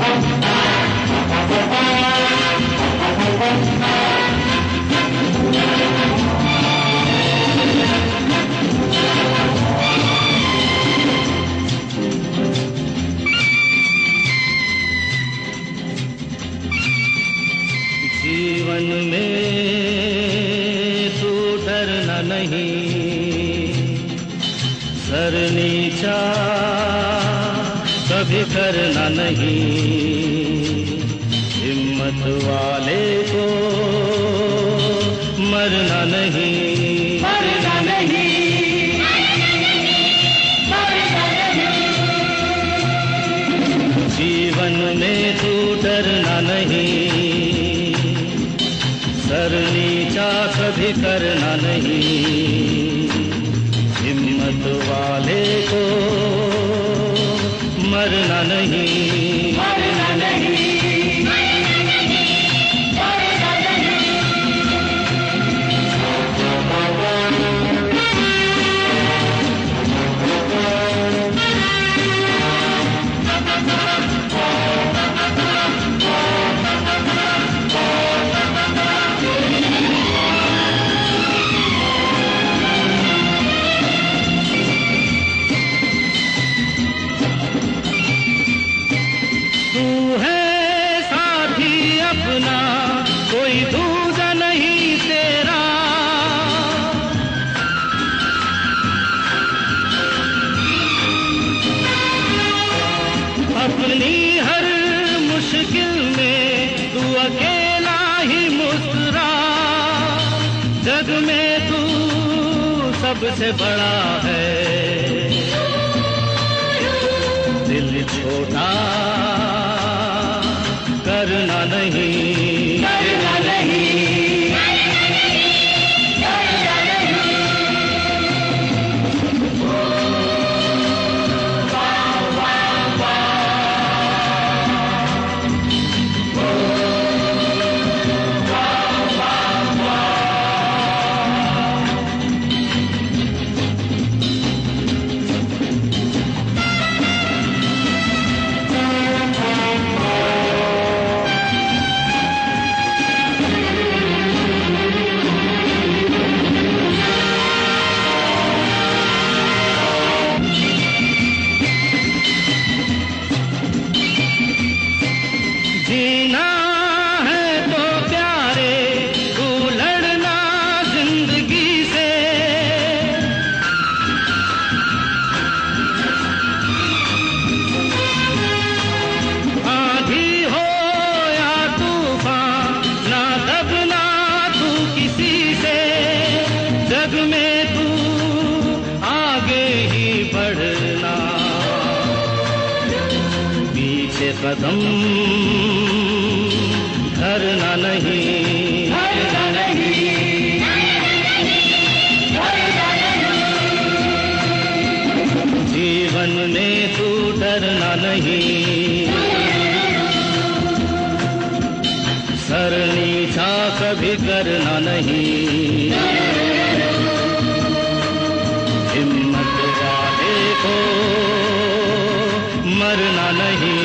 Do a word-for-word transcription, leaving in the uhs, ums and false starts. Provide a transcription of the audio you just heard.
जीवन में तू डरना नहीं, सर नीचा कभी करना नहीं, हिम्मत वाले को मरना नहीं, मरना नहीं, मरना नहीं। जीवन में तू डरना नहीं, सर नीचा कभी करना नहीं, हिम्मत वाले को मरना नहीं, मरना नहीं। कोई दूजा नहीं तेरा, अपनी हर मुश्किल में तू अकेला ही मुस्कुरा, जग में तू सबसे बड़ा है, दिल छोटा करना नहीं, करना नहीं, करना नहीं। वाह वाह वाह, वाह वाह वाह। जीना है तो प्यारे तू लड़ना जिंदगी से, आंधी हो या तूफान ना दबना तू किसी से, जग में तू आगे ही बढ़ना, पीछे कदम धरना नहीं, करना नहीं, करना नहीं। जीवन में तू डरना नहीं, सर नीचा कभी करना नहीं, हिम्मत वाले को मरना नहीं।